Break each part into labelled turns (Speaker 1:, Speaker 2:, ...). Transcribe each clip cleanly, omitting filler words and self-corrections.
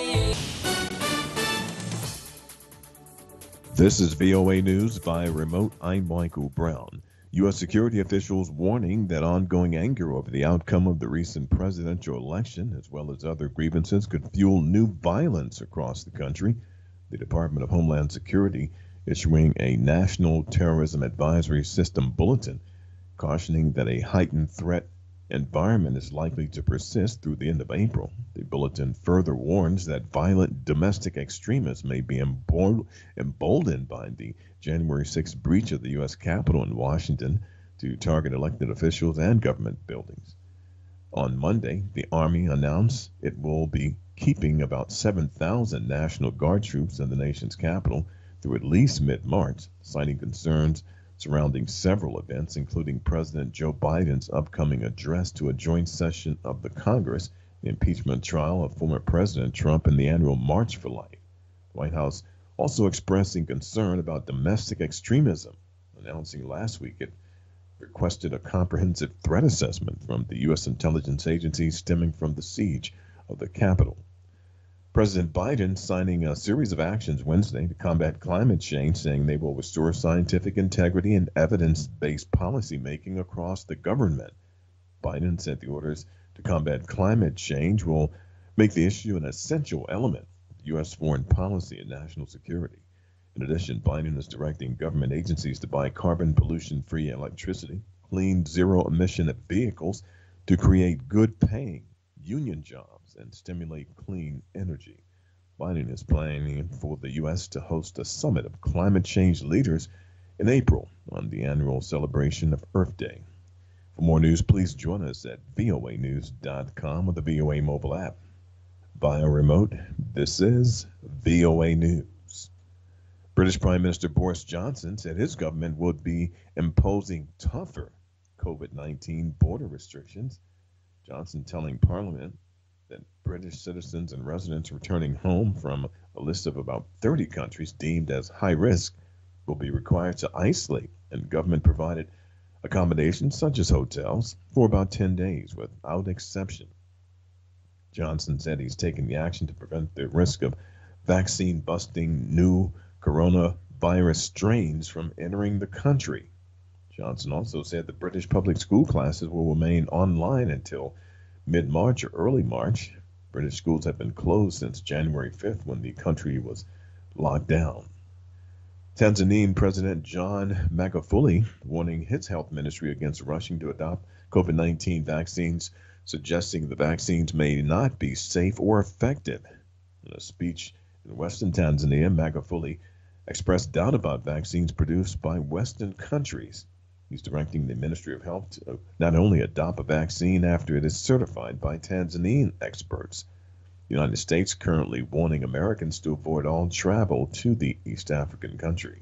Speaker 1: This is VOA News via remote. I'm Michael Brown. U.S. security officials warning that ongoing anger over the outcome of the recent presidential election, as well as other grievances, could fuel new violence across the country. The Department of Homeland Security issuing a National Terrorism Advisory System bulletin, cautioning that a heightened threat environment is likely to persist through the end of April. The bulletin further warns that violent domestic extremists may be emboldened by the January 6th breach of the U.S. Capitol in Washington to target elected officials and government buildings. On Monday, the Army announced it will be keeping about 7,000 National Guard troops in the nation's capital through at least mid-March, citing concerns surrounding several events, including President Joe Biden's upcoming address to a joint session of the Congress, the impeachment trial of former President Trump, and the annual March for Life. The White House also expressing concern about domestic extremism, announcing last week it requested a comprehensive threat assessment from the U.S. intelligence agencies stemming from the siege of the Capitol. President Biden signing a series of actions Wednesday to combat climate change, saying they will restore scientific integrity and evidence-based policymaking across the government. Biden said the orders to combat climate change will make the issue an essential element of U.S. foreign policy and national security. In addition, Biden is directing government agencies to buy carbon pollution-free electricity, clean zero-emission vehicles to create good-paying union jobs and stimulate clean energy. Biden is planning for the U.S. to host a summit of climate change leaders in April on the annual celebration of Earth Day. For more news, please join us at voanews.com or the VOA mobile app. Via remote, this is VOA News. British Prime Minister Boris Johnson said his government would be imposing tougher COVID-19 border restrictions. Johnson telling Parliament that British citizens and residents returning home from a list of about 30 countries deemed as high risk will be required to isolate and government-provided accommodations such as hotels for about 10 days without exception. Johnson said he's taking the action to prevent the risk of vaccine-busting new coronavirus strains from entering the country. Johnson also said the British public school classes will remain online until mid-March or early March. British schools have been closed since January 5th when the country was locked down. Tanzanian President John Magufuli warning his health ministry against rushing to adopt COVID-19 vaccines, suggesting the vaccines may not be safe or effective. In a speech in western Tanzania, Magufuli expressed doubt about vaccines produced by Western countries. He's directing the Ministry of Health to not only adopt a vaccine after it is certified by Tanzanian experts. The United States currently warning Americans to avoid all travel to the East African country.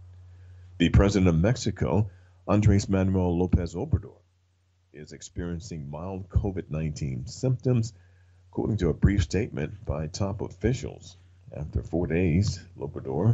Speaker 1: The President of Mexico, Andres Manuel Lopez Obrador, is experiencing mild COVID-19 symptoms, according to a brief statement by top officials. After 4 days, Lopez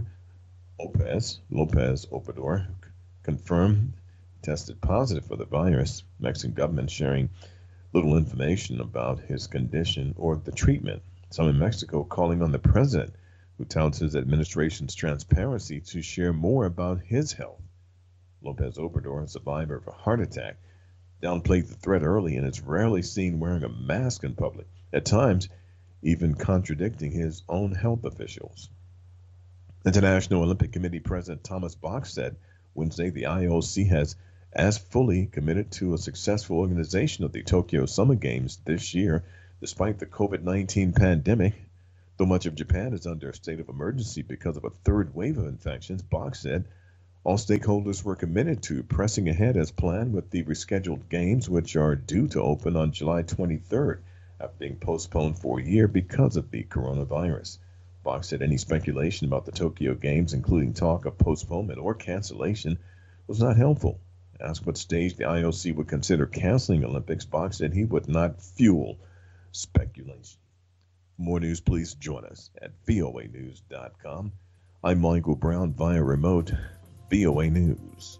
Speaker 1: Obrador confirmed tested positive for the virus. Mexican government sharing little information about his condition or the treatment. Some in Mexico calling on the president, who touts his administration's transparency, to share more about his health. Lopez Obrador, a survivor of a heart attack, downplayed the threat early and is rarely seen wearing a mask in public, at times even contradicting his own health officials. International Olympic Committee President Thomas Bach said Wednesday the IOC has as fully committed to a successful organization of the Tokyo Summer Games this year, despite the COVID-19 pandemic. Though much of Japan is under a state of emergency because of a third wave of infections, Bach said all stakeholders were committed to pressing ahead as planned with the rescheduled games, which are due to open on July 23rd, after being postponed for a year because of the coronavirus. Bach said any speculation about the Tokyo Games, including talk of postponement or cancellation, was not helpful. Asked what stage the IOC would consider canceling Olympics, Bach said he would not fuel speculation. For more news, please join us at voanews.com. I'm Michael Brown via remote. VOA News.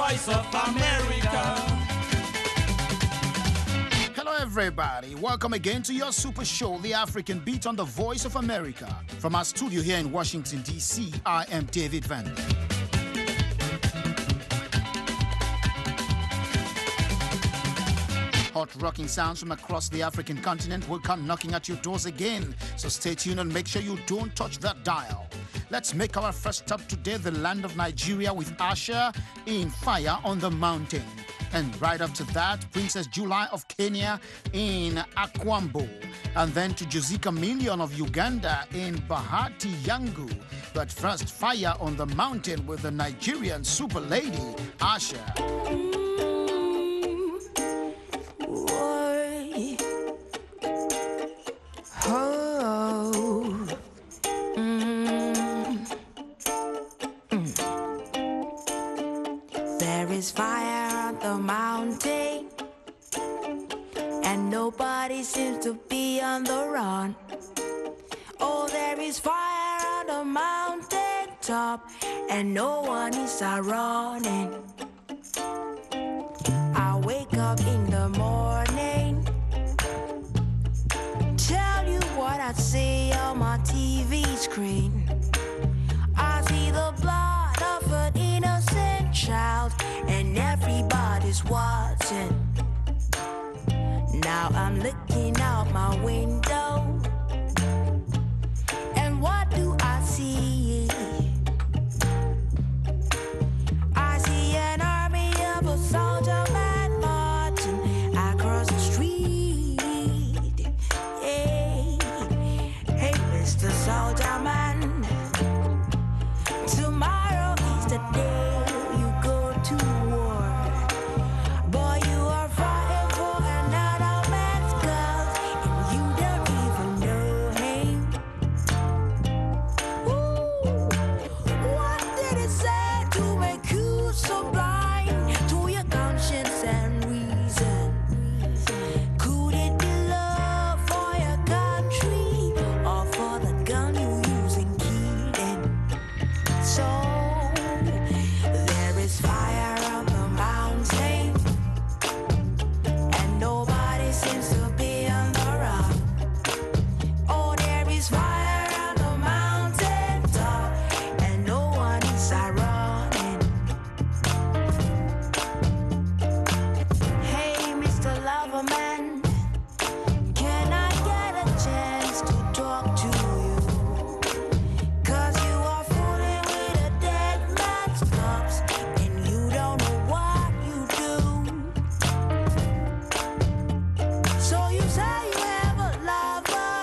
Speaker 2: voice of America.
Speaker 3: Hello, everybody. Welcome again to your super show, The African Beat on the Voice of America. From our studio here in Washington, D.C., I am David Van. Hot rocking sounds from across the African continent will come knocking at your doors again. So stay tuned and make sure you don't touch that dial. Let's make our first stop today, the land of Nigeria, with Asha in Fire on the Mountain. And right after that, Princess July of Kenya in Akwambo. And then to Josica Million of Uganda in Bahati Yangu. But first, Fire on the Mountain with the Nigerian super lady, Asha.
Speaker 4: There is fire on the mountain, and nobody seems to be on the run. Oh, there is fire on the mountain top, and no one is running. I wake up in the morning, tell you what I see on my TV screen. I see the blood of an innocent child, and everybody's watching. Now I'm looking out my window, and what do I see? I see an army of a soldier man marching across the street. Hey, hey, Mr. Soldier Man, tomorrow is the day you go to war. Boy, you are fighting for another man's cause, and you don't even know him. Ooh, what did it say to make you so blind to your conscience and reason? Could it be love for your country, or for the gun you use in killing? So there is fire on the mountain, and nobody seems to be on the run. Oh, there is fire on the mountain top, and no one is running. Hey, Mr. Loverman, can I get a chance to talk to you? 'Cause you are fooling with a dead man's corpse, and you don't know what you do. So you say you have a lover,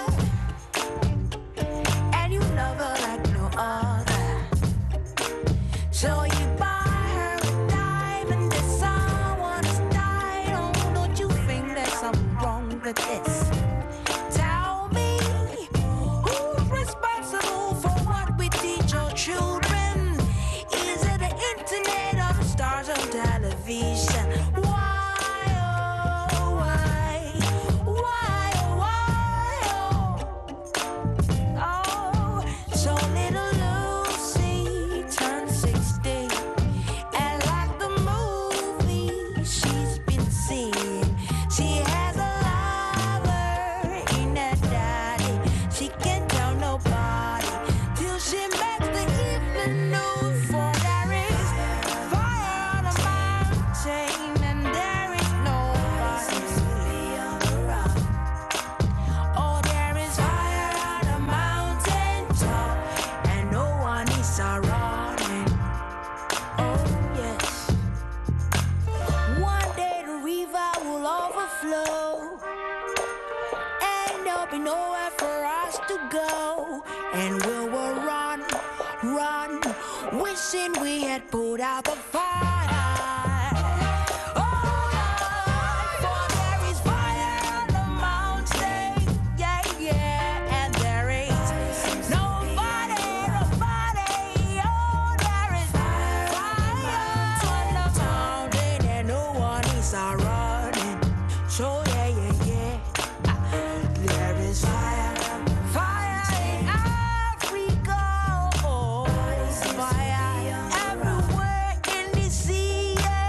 Speaker 4: and you love her like no other. So you buy her a diamond that someone has died. Oh, don't you think there's something wrong with this? Tell me, who's responsible for what we teach our children? Is it the internet or the stars on television? Why, oh, why? Why, oh, why, oh? Oh, so little Lucy turned 16, and like the movie she's been seeing, she has a lover in her daddy. She can't tell nobody till she makes the evening news. For there is fire on the mountain, and there is nobody on the run. Oh, there is fire on the mountain top, and no one is running. Oh, yes. One day the river will overflow, and there'll be nowhere for us to go, and we will run, run, wishing we had put out the fire. Oh, for there is fire on the mountain, yeah, yeah, and there is nobody, nobody. Oh, there is fire on the mountain, and no one is running. So yeah, yeah, yeah. There is fire, fire in Africa. Oh, fire everywhere in the sea. Yeah.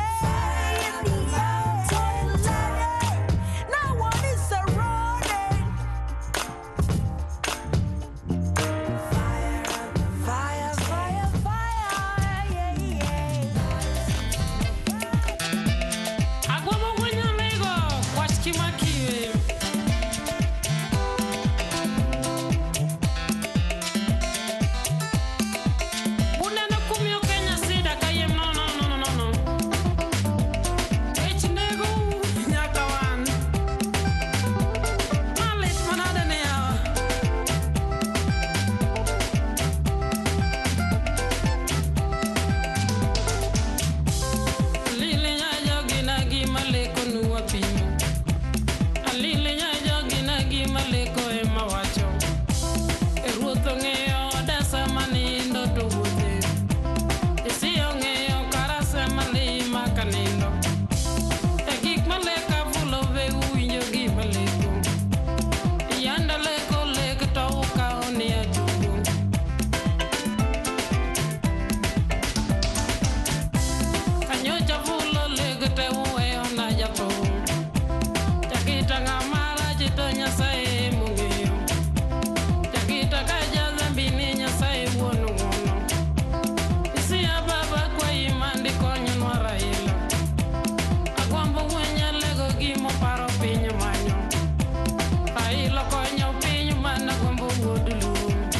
Speaker 5: jato Takita ngamara jito nyasaye mungeo Takita kaja zambini nyasaye wono wono Isi ya baba kwa imandi konyo nwara ila Agwambo wenya lego gimo paro pinyo manyo Pailo konyo pinyo mana gwambo wodulu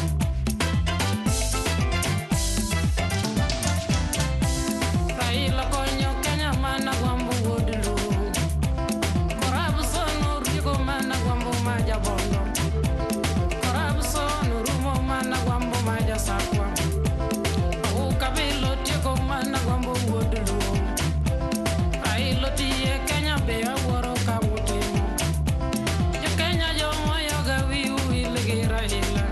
Speaker 5: Pailo konyo kenya mana gwambo wodulu Korabu sono riko mana gwambo maja bondo Korabu sono rumo mana gwambo maja sakwa Ukabilo tiko mana gwambo wodulu Pailo tiye kenya bea woro kamutimo Yo kenya yo moyo gawi uiligira hila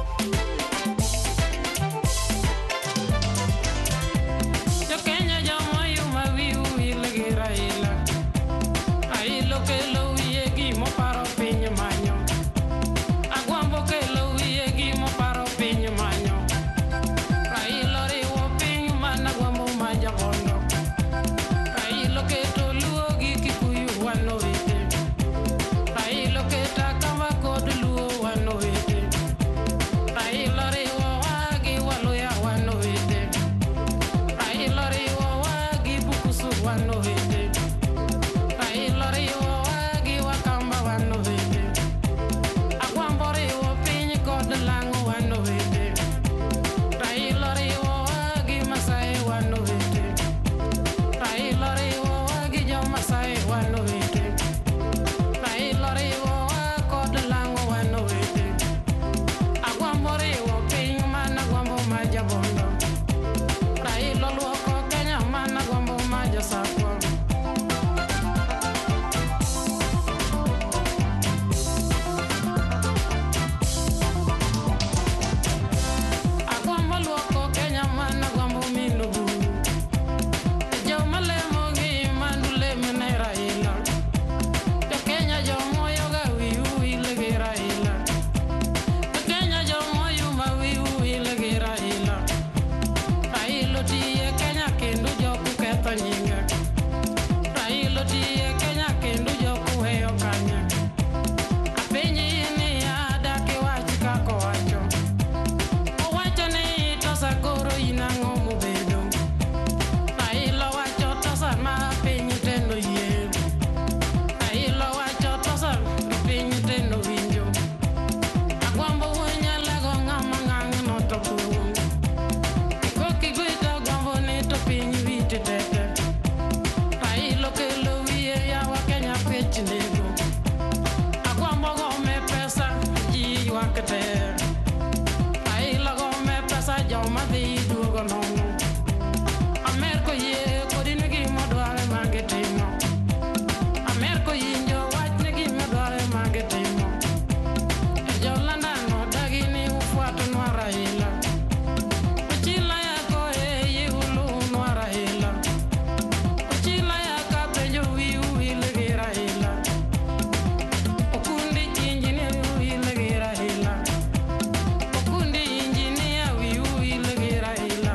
Speaker 5: Yo kenya yo moyo mawi uiligira hila Pailo ke lo yegi mo paro pinyo manyo Agwambo ke lo yegi mo paro pinyo manyo Pailo riwo pinyo mana gwambo maja bondo Pailo ke toluo gi kikuyu wano wete Pailo ke takama kodu luo wano wete Pailo riwo wagi waluya wano wete Pailo riwo wagi bukusu wano wete Pailo riwo wagi wakamba wano wete Agwambo riwo pinyi kodu lango wano wete Pailo riwo wagi masai wano wete Pailo riwo wagi jo masai wano wete Pailo riwo kodu lango wano wete Agwambo riwo pinyi mana gwambo maja bondo Pailo luoko kenya mana gwambo maja sakwa Agwambo luoko kenya mana gwambo minugu Jo malemo gi mandule menera ila Jo kenya jo moyo gawi uiligira ila Jo kenya jo moyo mawi uiligira ila Pailo tiye kenya kendo jo kuketho nyinga Pailo tiye kenya kendo jo kuweyo kanya Apenyi ni adake wachi kako wacho Owacho ni tosa koro inang'o mobedo Pailo wacho tosa ma pinyi tendo yie Pailo wacho tosa pinyi tendo winjo Agwambo wunya lego ng'ama ng'ang'no to pung Koki gwita gwambo ni to pinyi witi tete Pailo kelo wiye yawa kenya pech nego Agwambo gome pesa ji wakte Pailo gome pesa joma dhi duogo nono Amerko yie kodine gima dware magetimo Amerko yinjo wachne gima dware magetimo Jo landano dagini ufuato nwara ila Uchila yako yiulu nwara ila Uchila yaka penjo wiu iligira ila Okundi injinia wiu iligira ila Okundi injinia wiu iligira ila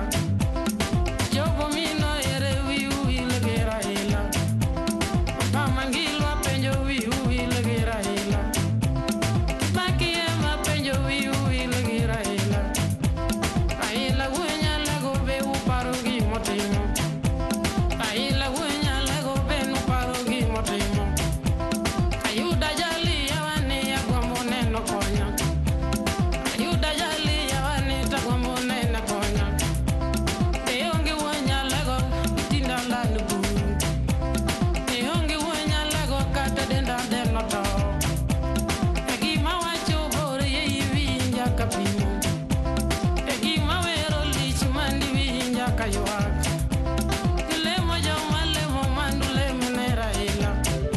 Speaker 5: Jobo mino ere wiu iligira ila Pamangilwa penjo wiu iligira ila Kibaki ema penjo wiu iligira ila Aila wunya lego be uparo gi motimo Aila wunya lego be nuparo gi motimo Ayuda jali yawani ya gwambo neno konya Ayuda jali yawani ta gwambo neno konya Teongi wunya lego itinda lanu buru Teongi wunya lego kata denda deno to Egima wacho bore ye iwinja kapimo Egima wero lich mandi winja kayuak Lemo jo malemo mandu lemo nera ila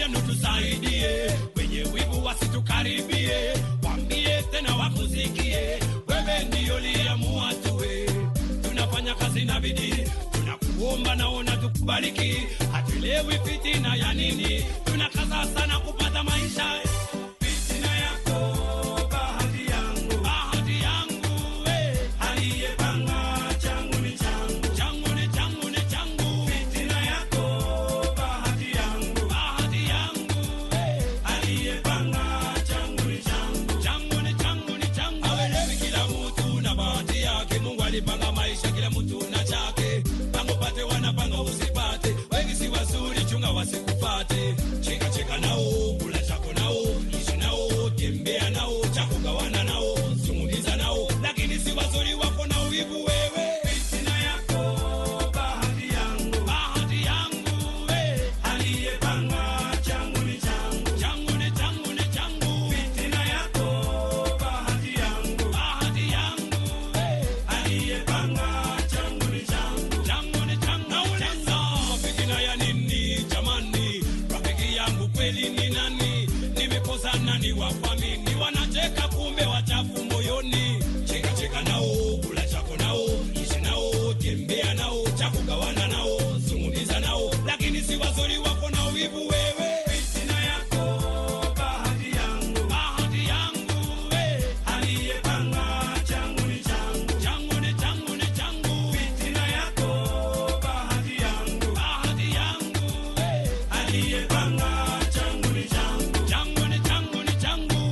Speaker 2: dunia nutusaidie, wenye wivu wasitukaribie, wambie tena wakusikie, wewe ndio uliamua tuwe, tunafanya kazi na bidii, tunakuomba naona tukubariki, hatuelewi fitina ya nini, tunakaza sana kupata maisha. Fitina yako bahati yangu, bahati yangu, aliyepanga changu ni changu, changu ni changu ni changu. Fitina yako bahati yangu, bahati yangu, aliyepanga changu ni changu, changu ni changu ni changu. Awelewi kila mtu na bahati yake, Mungu alipanga maisha kila mtu na chake, pango pate wanapanga usipate, wengi si wazuri chunga wasikupate, cheka cheka nao, kula chako nao, ishi nao, tembea nao, chako gawana nao, zungumza nao, lakini si wazuri wako na uibu wewe. Fitina yako bahati yangu, bahati yangu, aliyepanga changu ni changu, changu ni changu ni changu. Fitina yako bahati yangu, bahati yangu, aliyepanga changu ni changu, changu ni changu. Nauliza fitina ya nini jamani, rafiki yangu kweli ni nani, nimekosa nani wa kuamini, wanacheka kumbe wachafu moyoni, cheka cheka nao, kula chako nao, ishi nao, tembea nao, chako gawana nao, zungumza nao, lakini si wazuri wako na uibu wewe. Fitina yako bahati yangu, bahati yangu, aliyepanga changu ni changu, changu ni changu ni changu. Fitina yako bahati yangu, bahati yangu, aliyepanga changu ni changu, changu ni changu ni changu.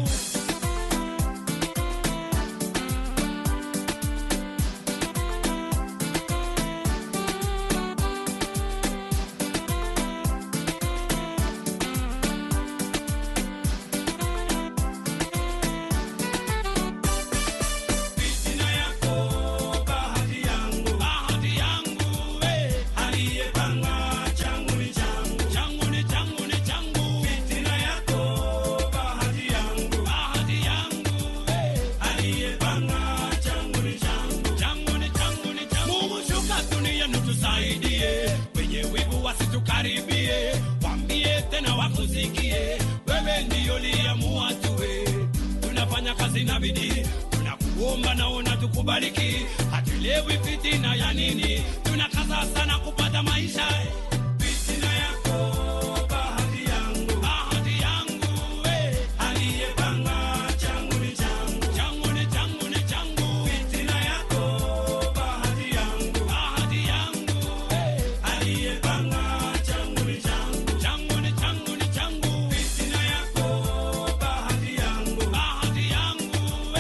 Speaker 2: Fitina yako bahati yangu, bahati yangu, aliyepanga changu ni changu, changu ni changu ni changu. Fitina yako bahati yangu, bahati yangu, aliyepanga changu ni changu, changu ni changu ni changu. Mungu shuka dunia nutusaidie, wenye wivu wasitukaribie, wambie tena wakusikie, wewe ndio uliamua tuwe, tunafanya kazi na bidii, tunakuomba naona tukubariki, hatuelewi fitina ya nini, tunakaza sana kupata maisha. Fitina yako bahati yangu, bahati yangu, aliyepanga changu ni changu, changu ni changu ni changu. Fitina yako bahati yangu, bahati yangu, aliyepanga changu ni changu, changu ni changu ni changu. Fitina yako bahati yangu, bahati yangu,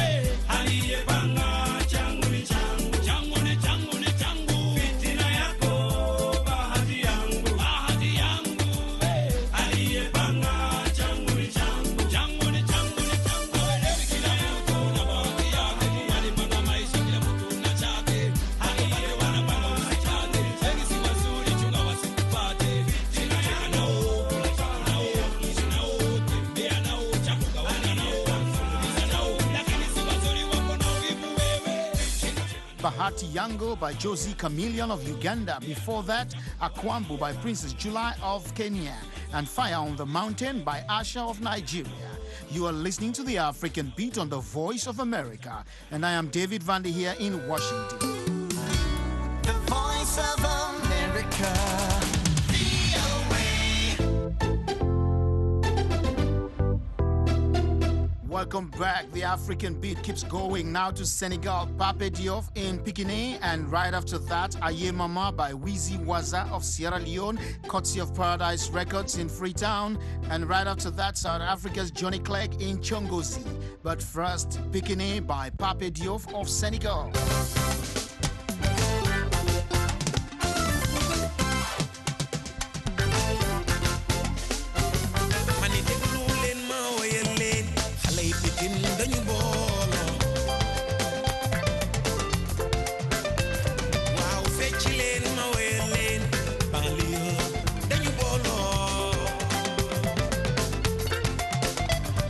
Speaker 2: aliyepanga changu ni changu, changu ni changu ni changu. Fitina yako bahati yangu, bahati yangu, aliyepanga changu ni changu, changu ni changu ni changu. Awelewi kila mtu na bahati yake, Mungu alipanga maisha kila mtu na chake, hakupate wanapanga usipate, wengi si wazuri chunga wasikupate, cheka cheka nao, kula chako nao, ishi nao, tembea nao, chako gawana nao, zungumza nao, lakini si wazuri wako na uibu wewe. Cheka cheka.
Speaker 3: Bahati Yango by Josie Chameleon of Uganda. Before that, Akwambu by Princess July of Kenya. And Fire on the Mountain by Asha of Nigeria. You are listening to the African Beat on the Voice of America. And I am David Vandy here in Washington.
Speaker 4: The Voice of America.
Speaker 3: Welcome back. The African Beat keeps going now to Senegal. Pape Diouf in Pikine, and right after that, Aye Mama by Weezy Waza of Sierra Leone, courtesy of Paradise Records in Freetown, and right after that, South Africa's Johnny Clegg in Chongozi. But first, Pikine by Pape Diouf of Senegal.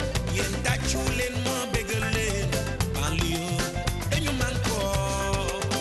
Speaker 6: Yen tàccu leen ma bégal leen banlieue dañu man ko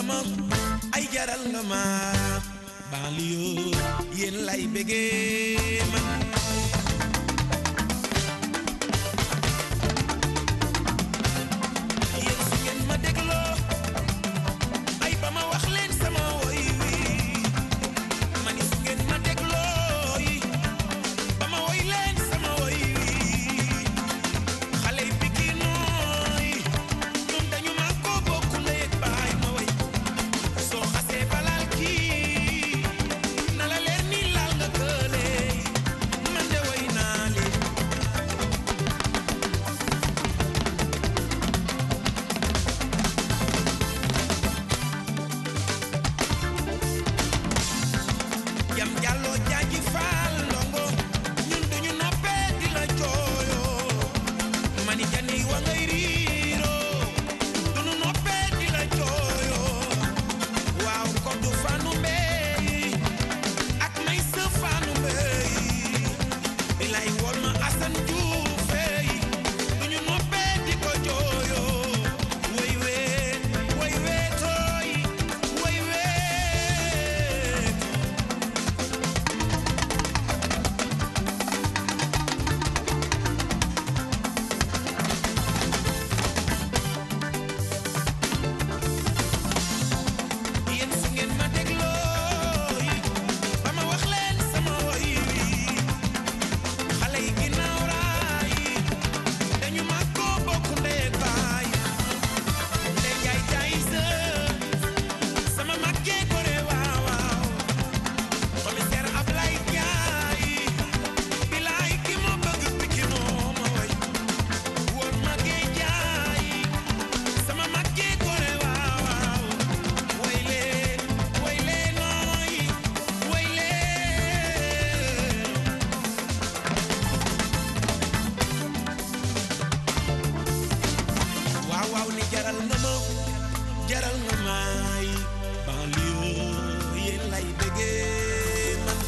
Speaker 2: ma ay jaral nga ma banlieue yéen lay bëggee man yéen su ngeen ma dégloo ay ba ma wax leen sama woy wi mani su ngeen ma dégloo yi ba ma woy leen sama woy wi xale yi Pikinooy ñoom dañu ma ko bokk ndey ak baay ma woy soo xasee balal kii na la leer ni laal nga kële man de woy naa leen jam jàlloo jaaji faal ndongo ñun duñu noppee di la jooyoo mani jani wa ngay riiroo duñu noppee di la jooyoo waaw koddu fanu mbey ak may sa fanu mbey bilay wol ma asan juufey duñu noppee di ko jooyoo way weet tooy way weet yéen su ngeen ma dégloo yi ba ma wax leen sama woy wi xale yi ginnaaw raay dañu ma ko bokk ndey ak baay ndey jaay jaay sama maggee gore waaw waaw commissaire Ablaye Jaay bilaay ki ma bëgg Pikinoo ma woy woon maggee jaay sama maggee gore waaw waaw woy leen nooy woy leen waaw waaw ni jaral nga maay banlieue yéen lay bëggee man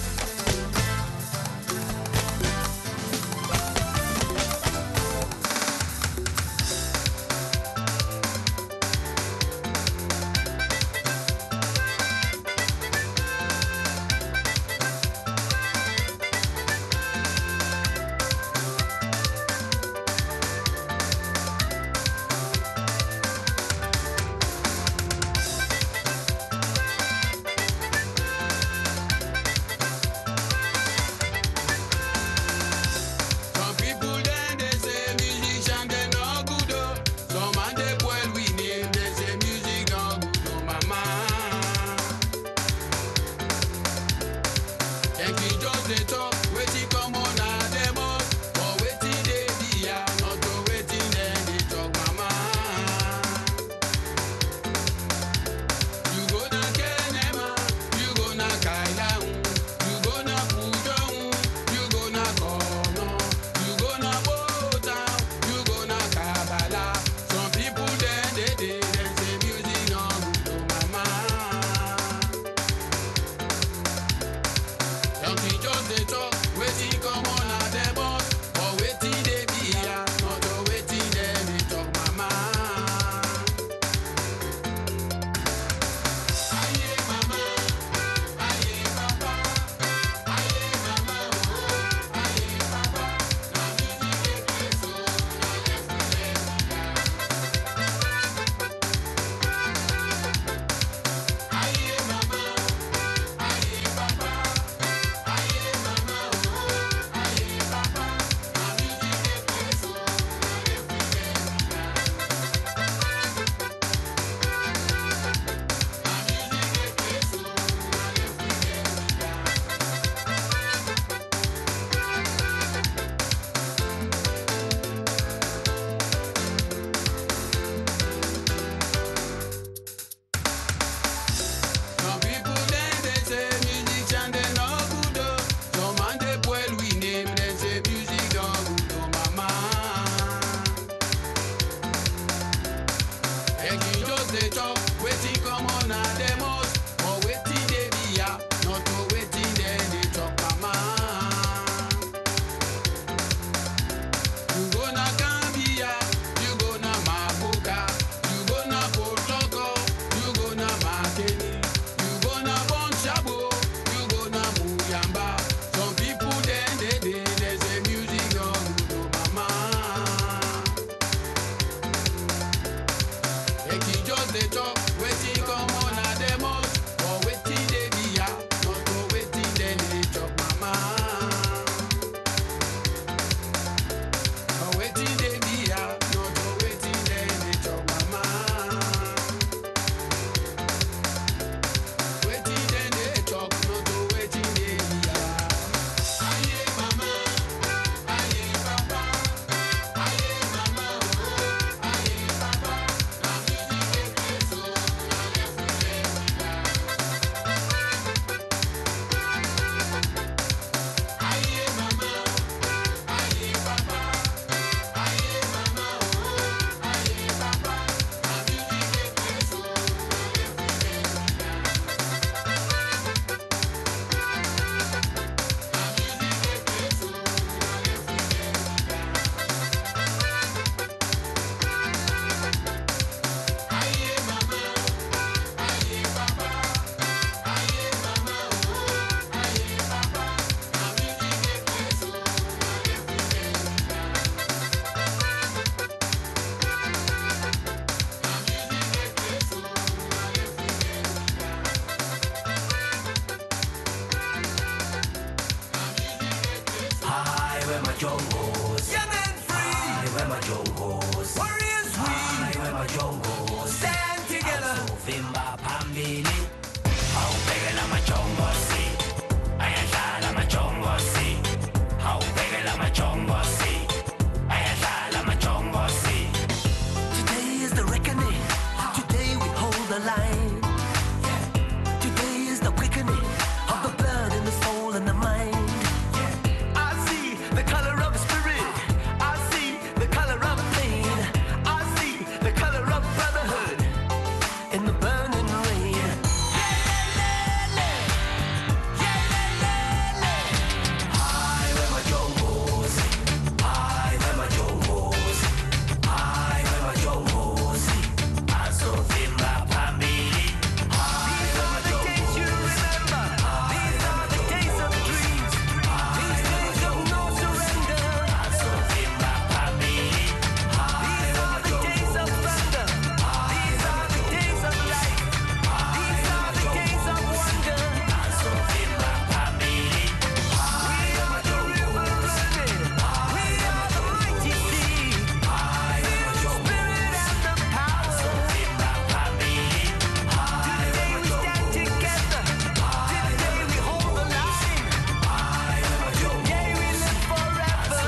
Speaker 2: dey talk, wetin come on at the mouth, or wetin dey be ya, not to wetin dem dey chop mama. Or wetin dey be ya, not to wetin dem dey chop mama. Wetin dem dey talk, not to wetin dey be ya. Aye mama, aye papa, aye mama, oh, aye papa, na music dey play so, na left we dey ya. Aye mama, aye papa, aye mama, oh, aye papa, na music dey play so, na left we dey ya.
Speaker 6: Hi, where my jongos? Young and free. Hi, where my jongos? Warriors we. Hi, where my jongos? Stand together. Vimba pambili. How big la my jongosi? Ayashala my jongosi. How big la my jongosi? Ayashala my jongosi. Today is the reckoning. Today we hold the line. Today is the quickening of the blood and the soul and the mind. I see the color of the spirit. I see the color of pain. I see the color of brotherhood in the burning rain. Hi, where my jongos? Hi, where my jongos? Hi, where my jongos? Aso vimba pambili. These are the days you remember. These are the days of dreams. These days of no surrender. Aso vimba pambili. These are the days of thunder. These are the days of life. These are the days of wonder. Aso vimba pambili. We are the river running. We are the mighty sea. Feel the spirit and the power. Vimba pambili. Today we stand together. Today we hold the line. Today we live forever.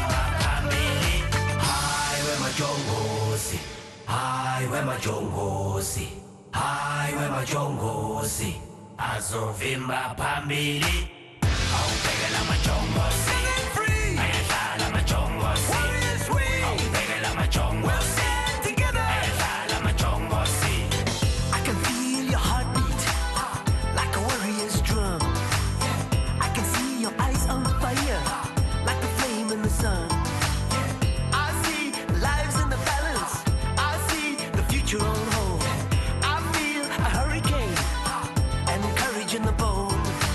Speaker 6: Hi, where my jongosi? Hi, where my jongosi? Hi, where my jongosi? Azovimba pambili. Aupegela majongosi. Ayashala majongosi. Aupegela majongosi. Ayashala majongosi. I can feel your heartbeat like a warrior's drum. I can see your eyes on fire like the flame in the sun. I see lives in the balance. I see the future on hold. I feel a hurricane and courage in the bone.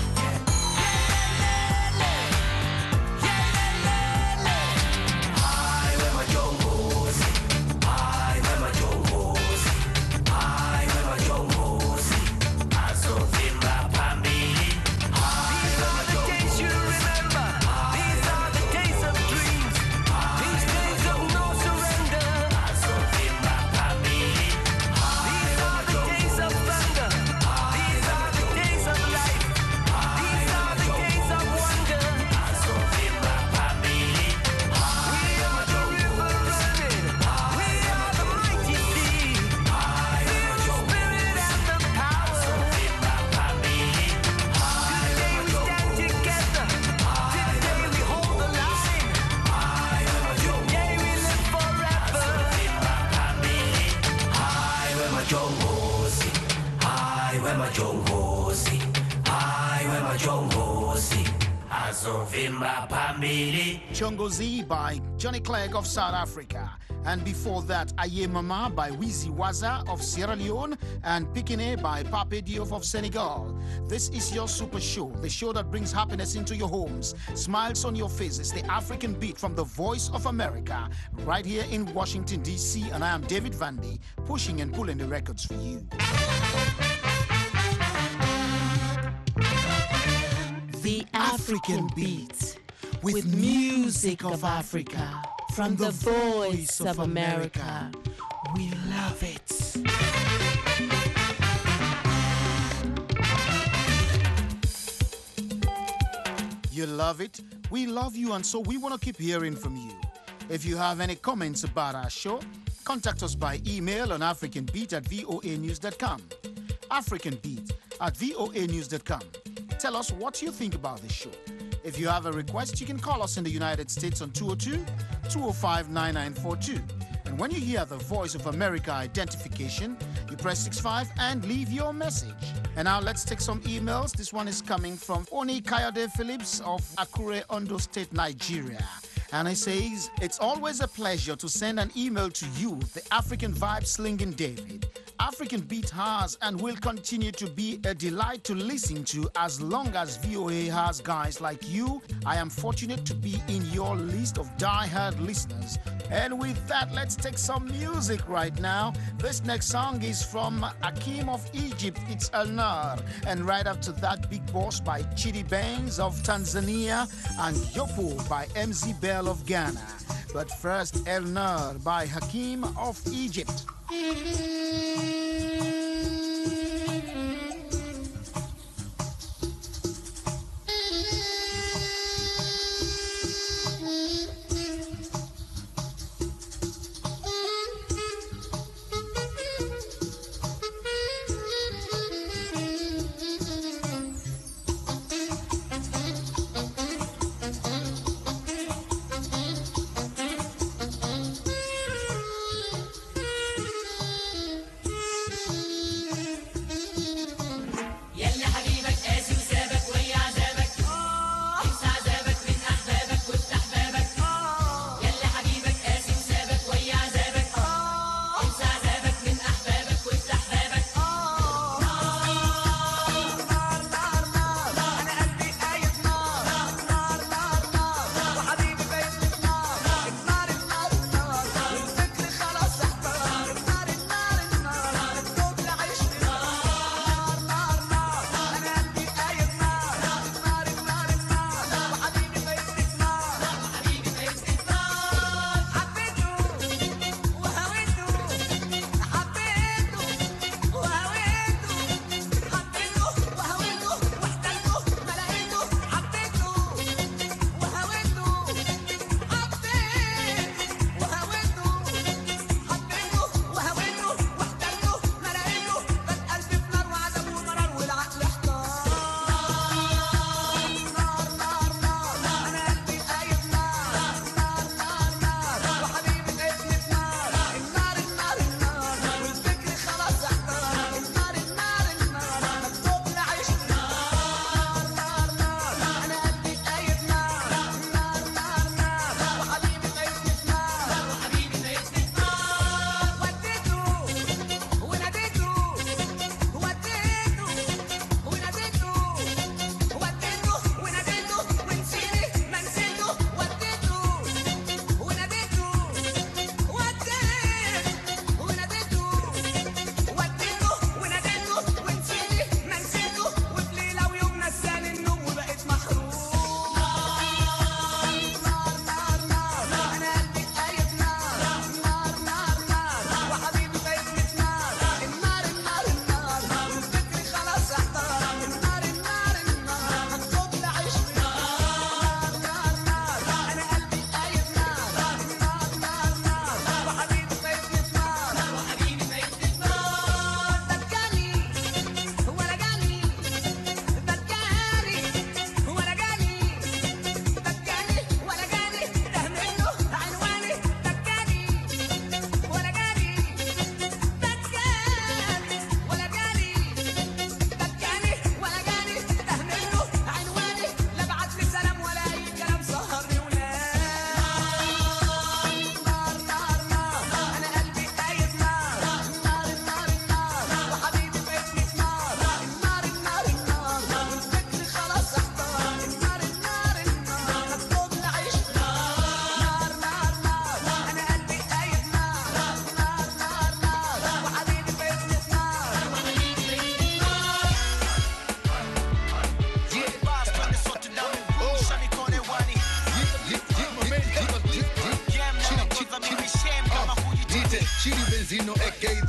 Speaker 6: Hi, where my jongos? Hi, where my jongos? Hi, where my jongos? Azovimba pambili. These are the days you remember. These are the days of dreams. These days of no surrender. Azovimba pambili. These are the days of thunder. These are the days of life. These are the days of wonder. Azovimba pambili. We are the river running. We are the mighty sea. Feel the spirit and the power. Azovimba pambili. Today we stand together. Today we hold the line. Today we live forever. Hi, where my jongosi? Hi, where my jongosi? Hi, where my jongosi? Azovimba pambili.
Speaker 3: Chongo Z by Johnny Clegg of South Africa. And before that, Aye Mama by Wizi Waza of Sierra Leone and Pikine by Pape Diouf of Senegal. This is your Super Show, the show that brings happiness into your homes, smiles on your faces, the African beat from the Voice of America, right here in Washington, D.C. And I am David Vandy, pushing and pulling the records for you.
Speaker 4: The African beat with music of Africa from the Voice of America. We love it.
Speaker 3: You love it? We love you, and so we want to keep hearing from you. If you have any comments about our show, contact us by email on africanbeat@voanews.com. africanbeat@voanews.com. Tell us what you think about this show. If you have a request, you can call us in the United States on 202-205-9942. And when you hear the Voice of America identification, you press 65 and leave your message. And now let's take some emails. This one is coming from Oni Kayode Phillips of Akure, Ondo State, Nigeria. And he says, it's always a pleasure to send an email to you, the African vibe slinging David. African Beat has and will continue to be a delight to listen to as long as VOA has guys like you. I am fortunate to be in your list of die-hard listeners. And with that, let's take some music right now. This next song is from Hakim of Egypt, it's El Nar. And right after that, Big Boss by Chidi Bangs of Tanzania and Yopo by MZ Bell of Ghana. But first, El Nar by Hakim of Egypt.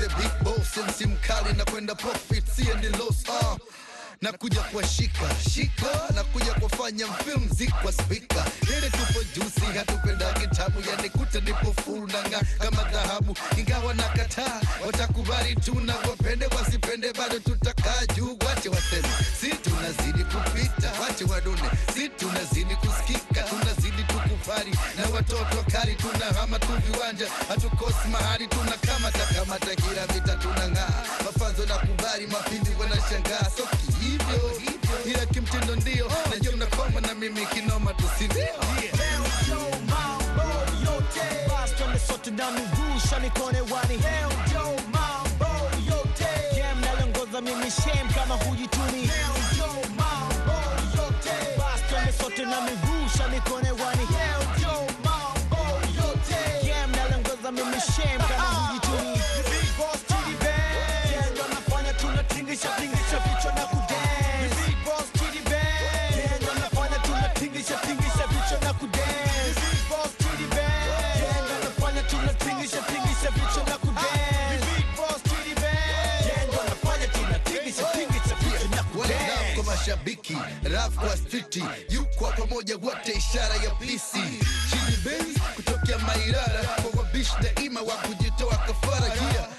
Speaker 7: the big boss, MC mkali na kwenda profit, siendi loss. Na kuja kwa shika na kuja kufanya film zikwa speaker. Ile tupo juicy, hatupenda kitabu, yani kuta nipo full nanga kama dhahabu. Ingawa nakataa, watakubali tu na wapende wasipende, bado tutakaa juu. Wache waseme, si tunazidi kupita, wache wadone, si tunazidi kusikika, tunazidi tukufari na watoto kali, tunahama tu viwanja, hatukosi mahali, tunakamata kila vita tunang'aa. Mafanzo na kubali, mapindi wanashangaa, so hivyo ila kimtindo ndio najua mnakoma na mimi kinoma tusindio.
Speaker 6: Leo Joe mambo yote basta nisote na migusha nikone wani. Leo Joe mambo yote game nalongoza mimi shame kama hujituni. Leo Joe mambo yote basta nisote na migusha nikone wani. Leo Joe mambo yote game nalongoza mimi shame kama hujituni. Big boss chidi band ndo nafanya tunatingisha vichwa na kudance. Big boss chidi band ndo nafanya tunatingisha vichwa na kudance. Big boss chidi band ndo nafanya tunatingisha vichwa na kudance. Big boss chidi band ndo nafanya tunatingisha vichwa na kudance.
Speaker 7: Kwa mashabiki rap kwa street yuko pamoja wote, ishara ya PC Chidi Benz kutokea Mairara, kwa wabish daima wa kujitoa kafara.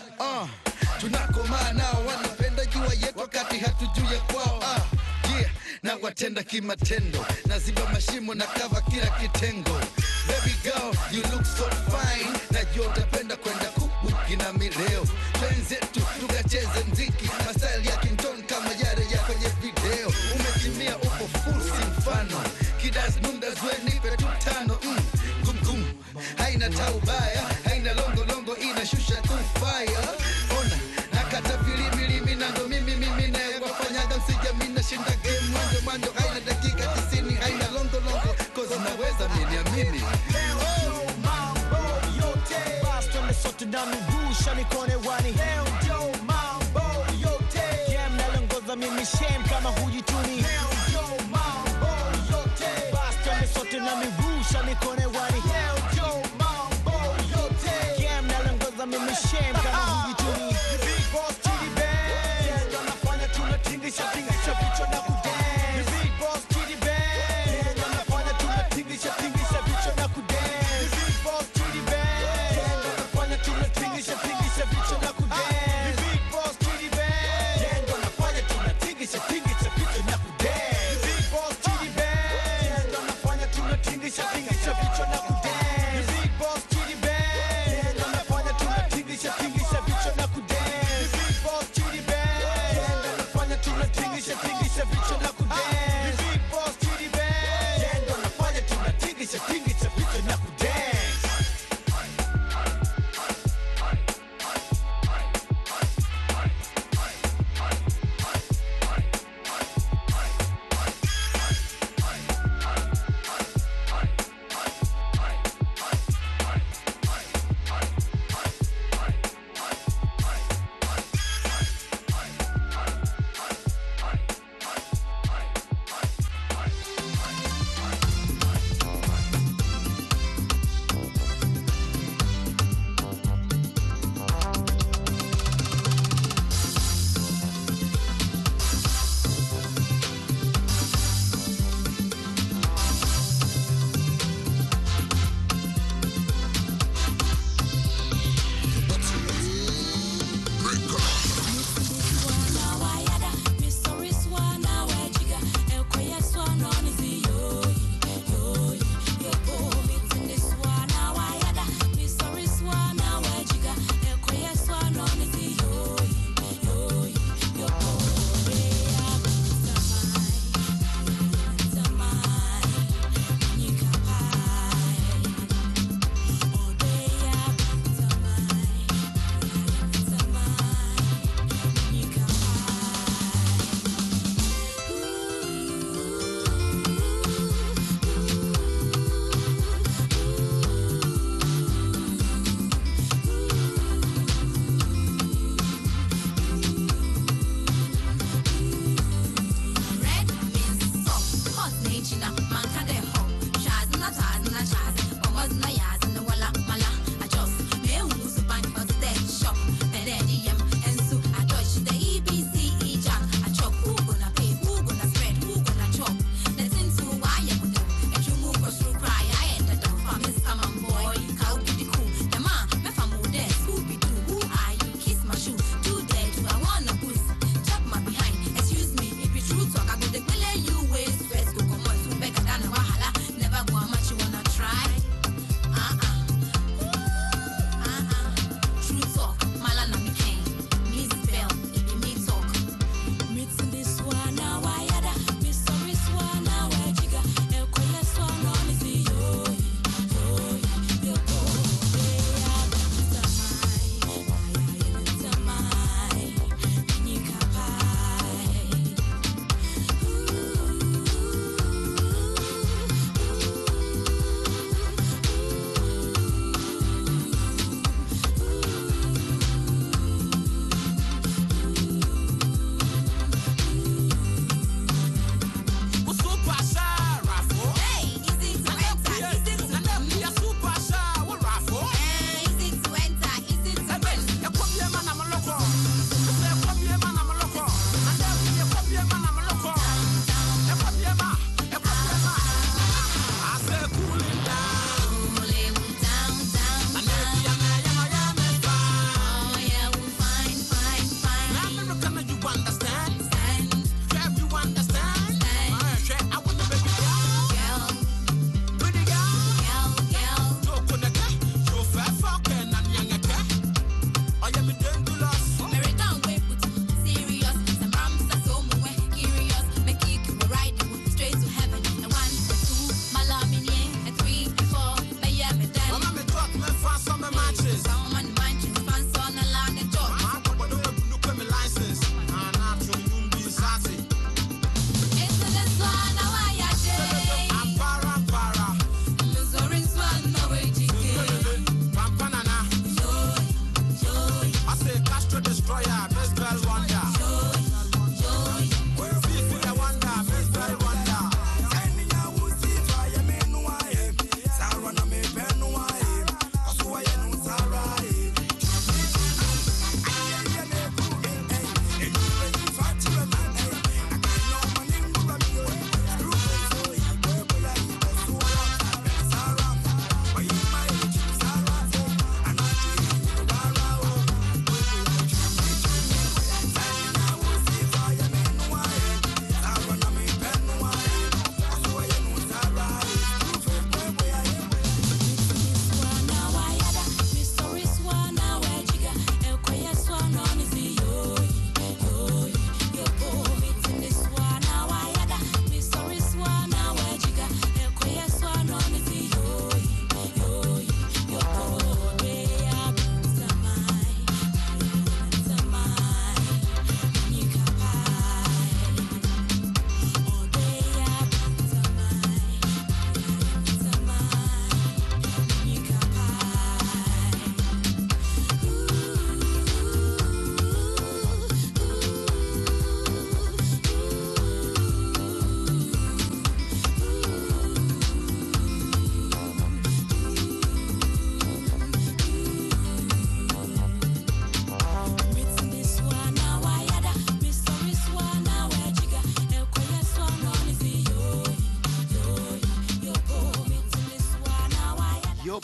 Speaker 7: Tunakomaa nao, wanapenda jua yetu wakati hatujui ya kwao. Na watenda kimatendo, naziba mashimo na kava kila kitengo. Baby girl, you look so fine, najua utapenda kwenda kubuki na mileo. Twenzetu tukacheze mziki, mastaili ya Kington kama yale ya kwenye video. Umetimia upo full si mfano, kidas nunda zwe nipe tutano. Gum haina taubaya, haina longo inashusha tu fire. Ona nakata filimilimi na ndo mimi na wafanyaga msija mina shinda game. Mando haina dakika 90, haina longo cause naweza miniamini.
Speaker 6: Leo Joe mambo yote basta nisote na migusha nikone wani. Leo Joe mambo yote game nalongoza mimi shame kama hujituni. Leo Joe mambo yote basta nisote na migusha nikone wani. Leo Joe mambo yote game nalongoza mimi shame kama hujituni. Big boss chidi band ndo nafanya tunatingisha vichwa na kudance. Big boss chidi band ndo nafanya tunatingisha vichwa na kudance. Big boss chidi band ndo nafanya tunatingisha vichwa na kudance. Big boss chidi band ndo nafanya tunatingisha vichwa na kudance. Big boss chidi band ndo nafanya tunatingisha vichwa na kudance.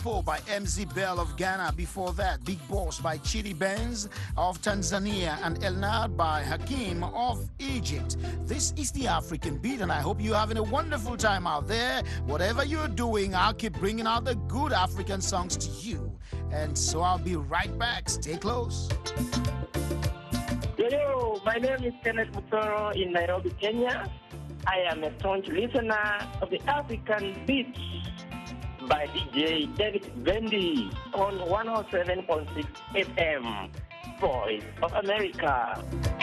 Speaker 3: Popo by MZ Bell of Ghana. Before that, Big Boss by Chidi Benz of Tanzania and El Nad by Hakim of Egypt. This is the African Beat, and I hope you're having a wonderful time out there. Whatever you're doing, I'll keep bringing out the good African songs to you. And so I'll be right back. Stay close.
Speaker 8: Hello, my name is Kenneth Mutoro in Nairobi, Kenya. I am a staunch listener of the African Beats by DJ David Vendi on 107.6 FM, Voice of America.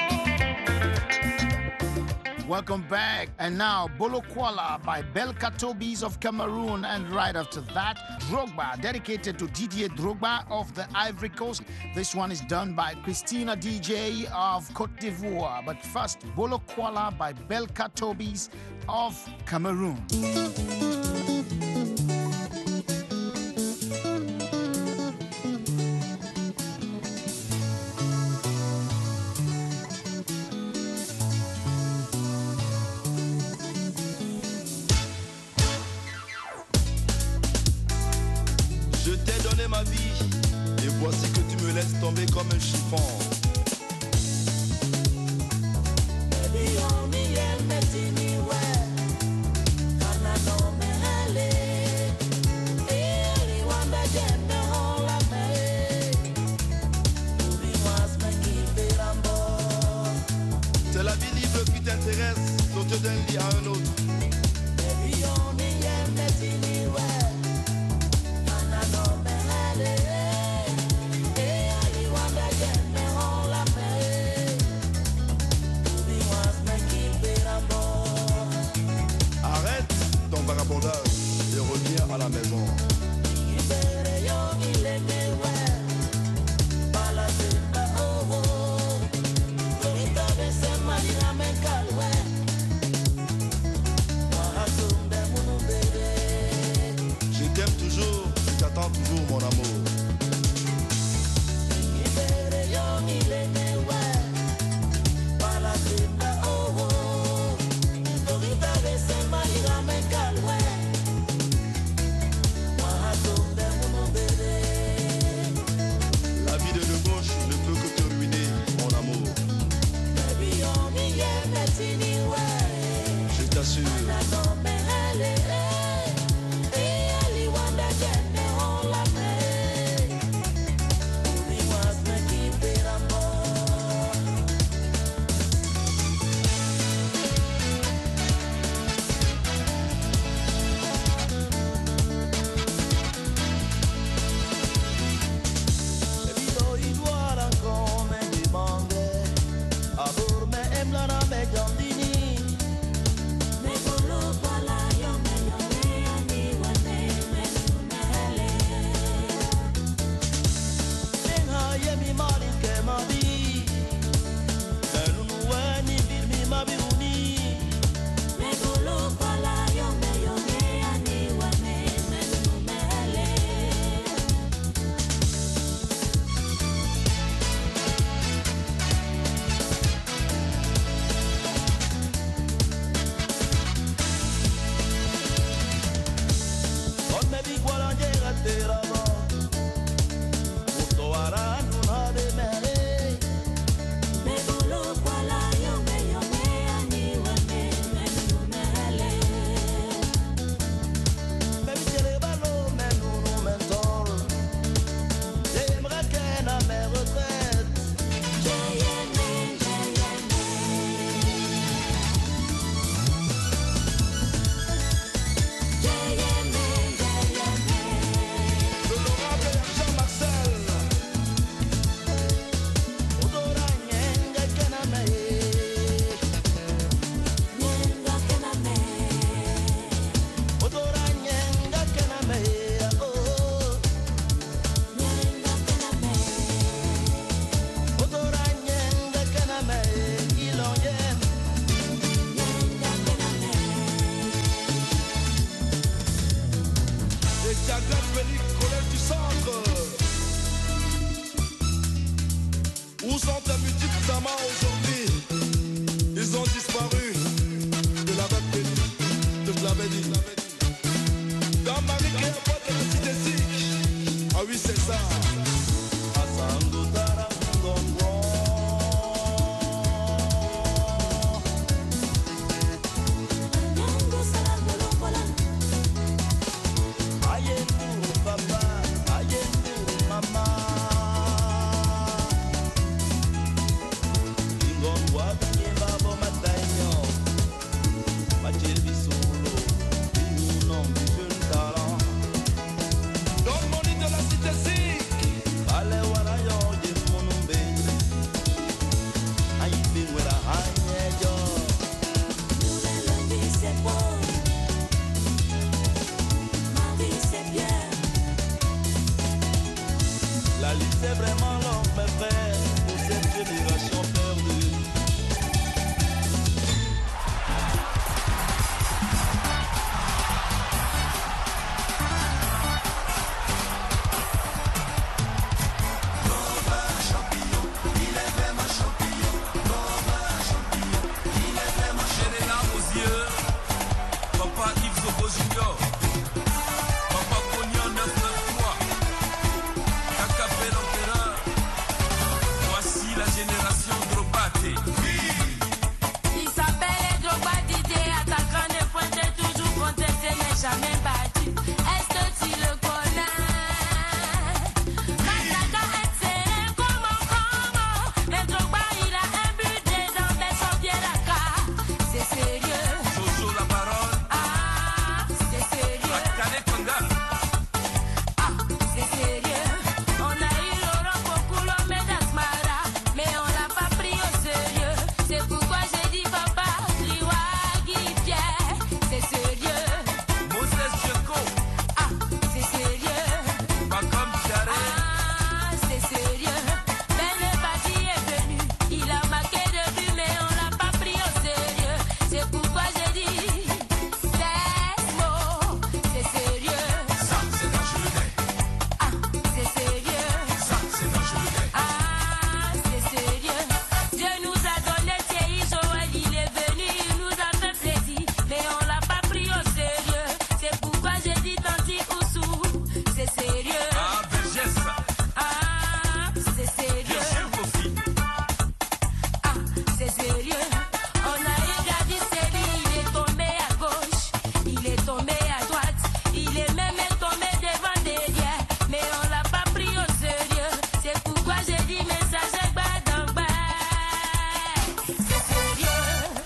Speaker 3: Welcome back. And now, Bolo Kuala by Belka Tobis of Cameroon. And right after that, Drogba, dedicated to Didier Drogba of the Ivory Coast. This one is done by Christina DJ of Cote d'Ivoire. But first, Bolo Kuala by Belka Tobis of Cameroon.
Speaker 9: Je t'ai donné ma vie, et voici que tu me laisses tomber comme un chiffon. C'est la vie libre qui t'intéresse, sauter d'un lit à un autre. Arrête ton vagabondage et reviens à la maison. Je t'aime toujours, je t'attends toujours mon amour. La vie de gauche ne peut que te ruiner, mon amour. Je t'assure. Où sont tes multiples amants aujourd'hui? Ils ont disparu. Je l'avais prédit, je te l'avais dit. Dans Marie qui est la boîte de la cité
Speaker 6: Génération Drobati.
Speaker 5: Il s'appelle Drogba Didier, attaquant de pointe, toujours contesté, mais jamais battu. Est-ce que tu le connais? Mataka excellent comme un combo. Mais Drogba, il a un but dedans, mais son pied d'aka. C'est sérieux.
Speaker 6: Jojo la baronne.
Speaker 5: Ah, c'est sérieux.
Speaker 6: Akane Kanga.
Speaker 5: Ah, c'est sérieux. On a eu Laurent Kokulo, mais Dasmara, mais on l'a pas pris au sérieux. C'est pourquoi j'ai dit papa, Liwagi Pierre. C'est sérieux.
Speaker 6: Moses Jeko.
Speaker 5: Ah, c'est sérieux.
Speaker 6: Bakom Jaré.
Speaker 5: Ah, c'est sérieux. Ben Badi est venu, il a marqué de but, mais on l'a pas pris au sérieux. C'est pourquoi j'ai dit, Desmo, c'est sérieux.
Speaker 6: Ça, c'est dangereux.
Speaker 5: Ah, c'est sérieux.
Speaker 6: Ça, c'est dangereux.
Speaker 5: Ah, c'est sérieux. Dieu nous a donné Thierry Joël, il est venu, il nous a fait plaisir, mais on l'a pas pris au sérieux. C'est pourquoi j'ai dit Tanti Oussou, c'est sérieux.
Speaker 6: Ah, Vergès.
Speaker 5: Ah, c'est sérieux.
Speaker 6: Bien Kofi.
Speaker 5: Ah, c'est sérieux. On a eu Gadi Sébi, il est tombé à gauche, il est tombé à droite, il est même tombé devant derrière, mais on l'a pas pris au sérieux. C'est pourquoi j'ai dit message badamba. C'est sérieux.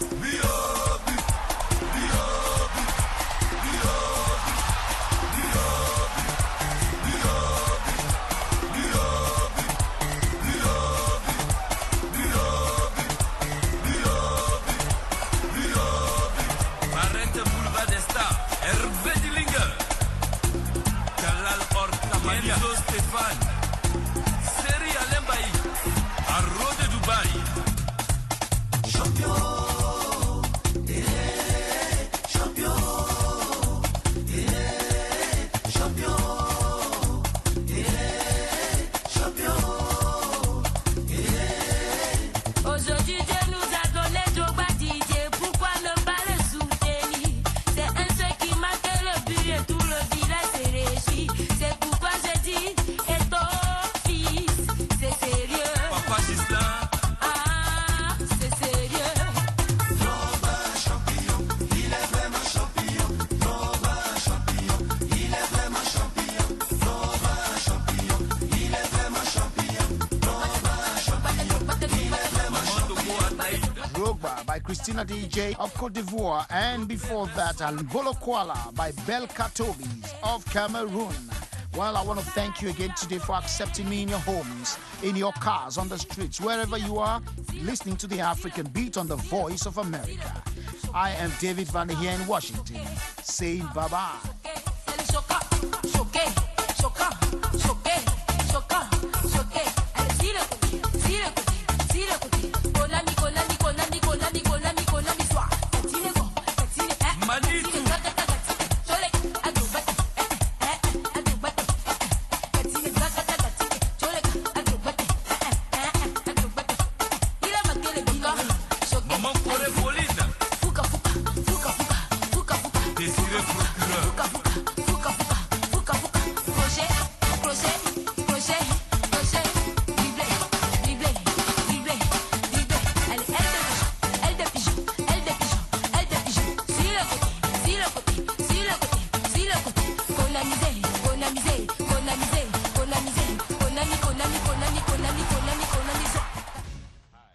Speaker 6: Arrête Boulevard des Stars. Hervé Dillinger. Kalal Ortamania. Enzo Stéphane. Seri Alembaï. Arro de Dubaï.
Speaker 5: Aujourd'hui Dieu nous a donné Drogba Didier, pourquoi ne pas le soutenir? C'est un seul qui marque le but et tout le village se réjouit. C'est pourquoi j'ai dit, et ton fils, c'est sérieux.
Speaker 6: Papa Gislain.
Speaker 5: Ah, c'est sérieux.
Speaker 3: Drogba by Christina DJ of Cote d'Ivoire, and before that, Angolo Kuala by Bel Katobis of Cameroon. Well, I want to thank you again today for accepting me in your homes, in your cars, on the streets, wherever you are, listening to the African Beat on the Voice of America. I am David Van here in Washington, saying bye-bye.